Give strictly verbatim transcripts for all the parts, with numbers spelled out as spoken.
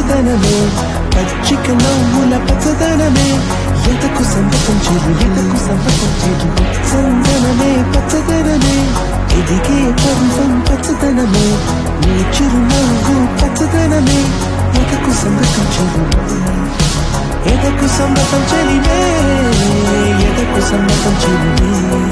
పచ్చదనమే పచ్చిక నవ్వుల పచ్చదనమే ఎదకు సంబతం చెడు ఎదకు సంబతం చెడు సందనమే పచ్చదనమే ఎదిగే పర్వం పచ్చదనమే నీ చిరునవ్వు పచ్చదనమే ఎదకు సంబతం చెడు ఎదకు సంబతం చెలివే ఎదకు సంబతం చెలివే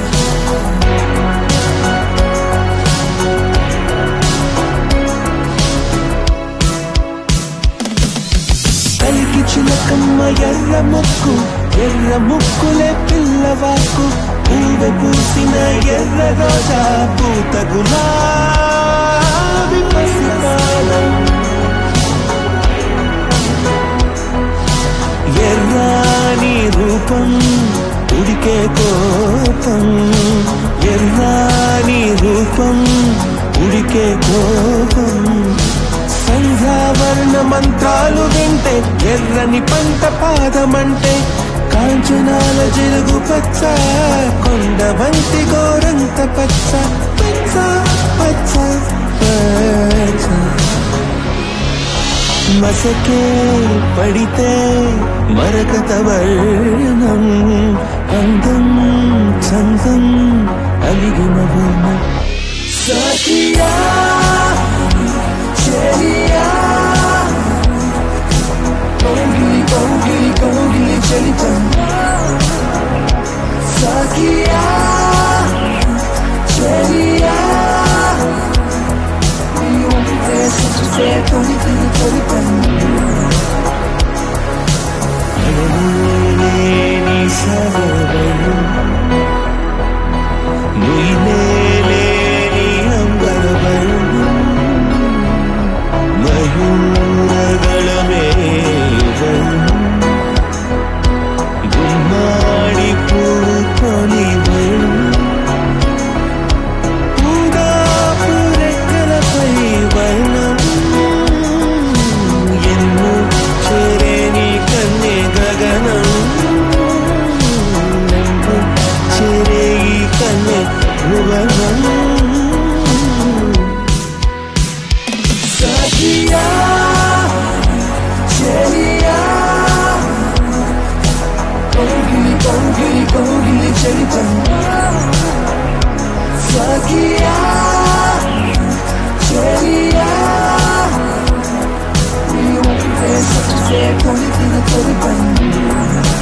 కలికి చిలకమ్మ ఎర్ర ముక్కు ఎర్ర ముక్కులే పిల్లవాకు పూవె పూసిన ఎర్ర రోజా పూత గులాబీ పసిపాలం ఎర్రాని రూపం ఉడికే కోపం ఎర్రాని రూపం ఉడికే కోపం సంధ్యావర్ణ మంత్రాలు వింటే ఎర్రని పంట పాదమంటే కాంచనాల జిలుగు పచ్చ కొండ వంటి గోరంత పచ్చ పచ్చ పచ్చ పచ్చ మసకే పడితే మరకత వర్ణం అందం చందం అలిగిన వర్ణం సాకియా చెలియా కౌగిలి కౌగిలి కౌగిలి చలితం సాకియా చెలియా se toli toli toli ni sabavanu nuilele ni ambaravanu mayuragalame vanu gummadi purukoni vanu Sakiya, Cheliya, Kongili, Kongili, Kongili, Chelitam. Sakiya, Cheliya, we want to say, Kongili, Kongili, Kongili.